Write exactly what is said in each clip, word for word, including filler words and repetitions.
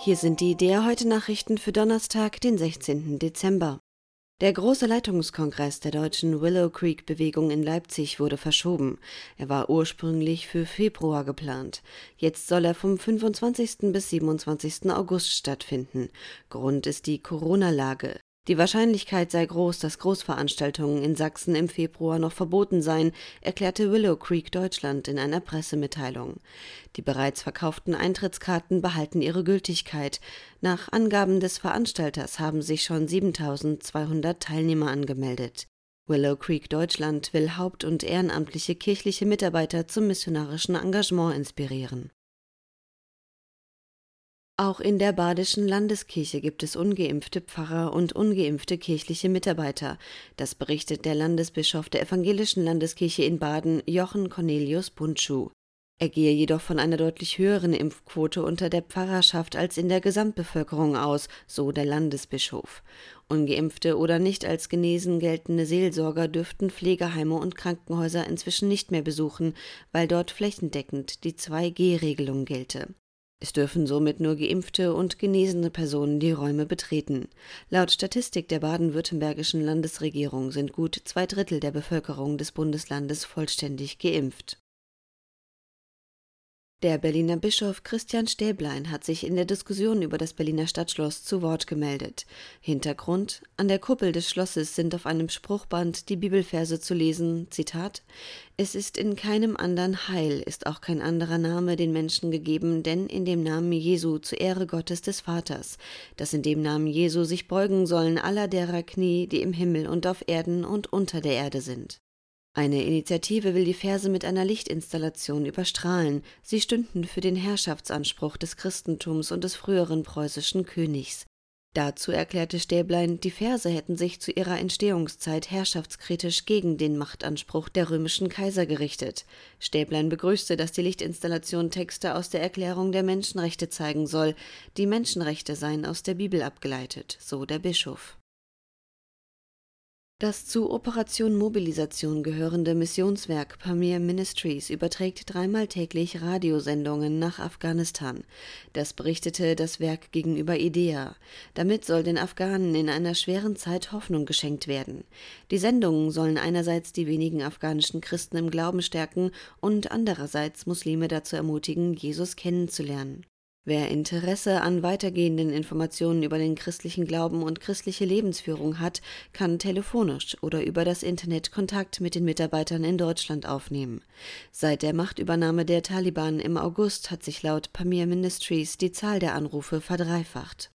Hier sind die I D E A heute Nachrichten für Donnerstag, den sechzehnten Dezember. Der große Leitungskongress der deutschen Willow Creek-Bewegung in Leipzig wurde verschoben. Er war ursprünglich für Februar geplant. Jetzt soll er vom fünfundzwanzigsten bis siebenundzwanzigsten August stattfinden. Grund ist die Corona-Lage. Die Wahrscheinlichkeit sei groß, dass Großveranstaltungen in Sachsen im Februar noch verboten seien, erklärte Willow Creek Deutschland in einer Pressemitteilung. Die bereits verkauften Eintrittskarten behalten ihre Gültigkeit. Nach Angaben des Veranstalters haben sich schon siebentausendzweihundert Teilnehmer angemeldet. Willow Creek Deutschland will haupt- und ehrenamtliche kirchliche Mitarbeiter zum missionarischen Engagement inspirieren. Auch in der Badischen Landeskirche gibt es ungeimpfte Pfarrer und ungeimpfte kirchliche Mitarbeiter. Das berichtet der Landesbischof der Evangelischen Landeskirche in Baden, Jochen Cornelius Bundschuh. Er gehe jedoch von einer deutlich höheren Impfquote unter der Pfarrerschaft als in der Gesamtbevölkerung aus, so der Landesbischof. Ungeimpfte oder nicht als genesen geltende Seelsorger dürften Pflegeheime und Krankenhäuser inzwischen nicht mehr besuchen, weil dort flächendeckend die zwei G Regelung gelte. Es dürfen somit nur geimpfte und genesene Personen die Räume betreten. Laut Statistik der baden-württembergischen Landesregierung sind gut zwei Drittel der Bevölkerung des Bundeslandes vollständig geimpft. Der Berliner Bischof Christian Stäblein hat sich in der Diskussion über das Berliner Stadtschloss zu Wort gemeldet. Hintergrund: An der Kuppel des Schlosses sind auf einem Spruchband die Bibelverse zu lesen, Zitat: »Es ist in keinem anderen Heil, ist auch kein anderer Name den Menschen gegeben, denn in dem Namen Jesu zur Ehre Gottes des Vaters, dass in dem Namen Jesu sich beugen sollen aller derer Knie, die im Himmel und auf Erden und unter der Erde sind.« Eine Initiative will die Verse mit einer Lichtinstallation überstrahlen. Sie stünden für den Herrschaftsanspruch des Christentums und des früheren preußischen Königs. Dazu erklärte Stäblein, die Verse hätten sich zu ihrer Entstehungszeit herrschaftskritisch gegen den Machtanspruch der römischen Kaiser gerichtet. Stäblein begrüßte, dass die Lichtinstallation Texte aus der Erklärung der Menschenrechte zeigen soll. Die Menschenrechte seien aus der Bibel abgeleitet, so der Bischof. Das zu Operation Mobilisation gehörende Missionswerk Pamir Ministries überträgt dreimal täglich Radiosendungen nach Afghanistan. Das berichtete das Werk gegenüber I D E A. Damit soll den Afghanen in einer schweren Zeit Hoffnung geschenkt werden. Die Sendungen sollen einerseits die wenigen afghanischen Christen im Glauben stärken und andererseits Muslime dazu ermutigen, Jesus kennenzulernen. Wer Interesse an weitergehenden Informationen über den christlichen Glauben und christliche Lebensführung hat, kann telefonisch oder über das Internet Kontakt mit den Mitarbeitern in Deutschland aufnehmen. Seit der Machtübernahme der Taliban im August hat sich laut Pamir Ministries die Zahl der Anrufe verdreifacht.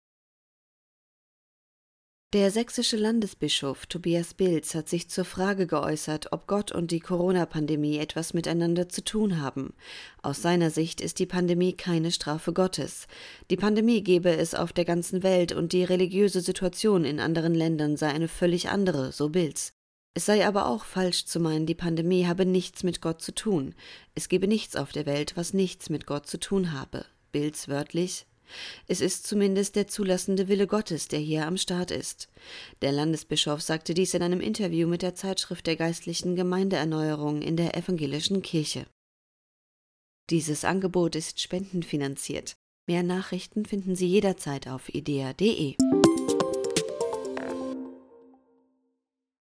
Der sächsische Landesbischof Tobias Bilz hat sich zur Frage geäußert, ob Gott und die Corona-Pandemie etwas miteinander zu tun haben. Aus seiner Sicht ist die Pandemie keine Strafe Gottes. Die Pandemie gebe es auf der ganzen Welt und die religiöse Situation in anderen Ländern sei eine völlig andere, so Bilz. Es sei aber auch falsch zu meinen, die Pandemie habe nichts mit Gott zu tun. Es gebe nichts auf der Welt, was nichts mit Gott zu tun habe. Bilz wörtlich: Es ist zumindest der zulassende Wille Gottes, der hier am Start ist. Der Landesbischof sagte dies in einem Interview mit der Zeitschrift der geistlichen Gemeindeerneuerung in der evangelischen Kirche. Dieses Angebot ist spendenfinanziert. Mehr Nachrichten finden Sie jederzeit auf I D E A punkt de.